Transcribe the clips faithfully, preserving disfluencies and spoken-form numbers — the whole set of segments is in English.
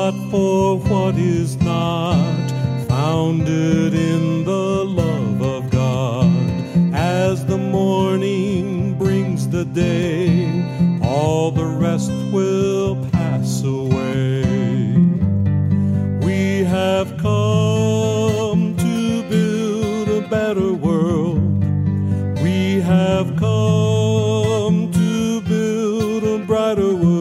not for what is not, founded in the love of God. As the morning brings the day, all the rest will pass away. We have come to build a better world. We have come to build a brighter world.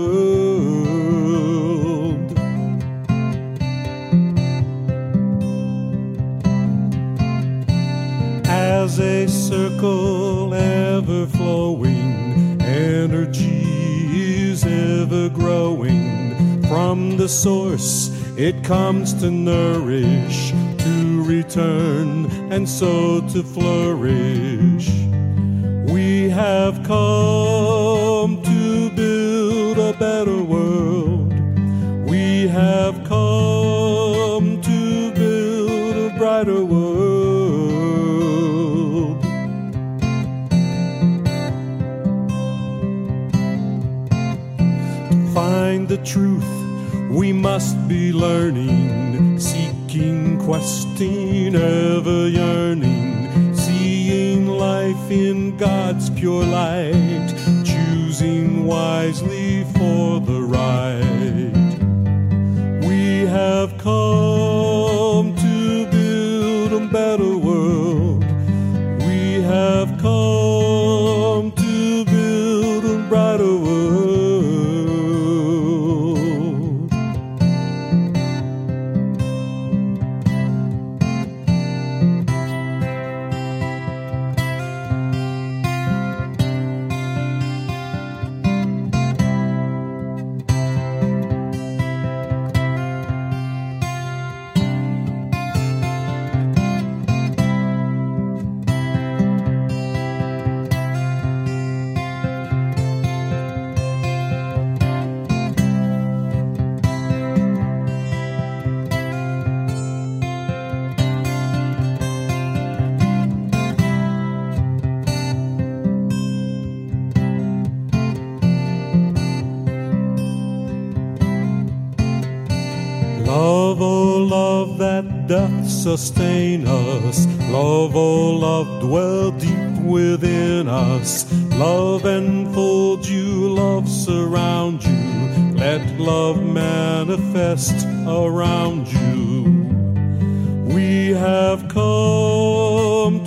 As a circle ever flowing, energy is ever growing. From the source it comes to nourish, to return, and so to flourish. We have come to build a better world. We have come to build a brighter world. To find the truth, we must be learning, seeking, questing, ever yearning, seeing life in God's pure light, choosing wisely for the right. We have come to build a better world. We have come to build a brighter world. Love, oh love that doth sustain us. Love, oh love, dwell deep within us. Love enfold you, love surround you. Let love manifest around you. We have come